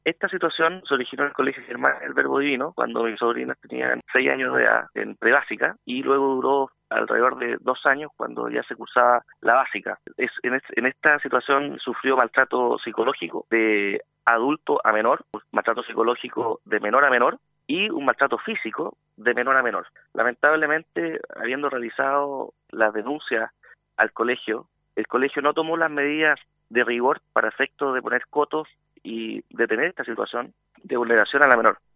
Esta situación se originó en el Colegio Germán El Verbo Divino, cuando mis sobrinas tenían 6 años de edad en prebásica, y luego duró alrededor de 2 años cuando ya se cursaba la básica. En esta situación sufrió maltrato psicológico de adulto a menor, maltrato psicológico de menor a menor, y un maltrato físico de menor a menor. Lamentablemente, habiendo realizado las denuncias al colegio, el colegio no tomó las medidas de rigor para efecto de poner cotos y detener esta situación de vulneración a la menor.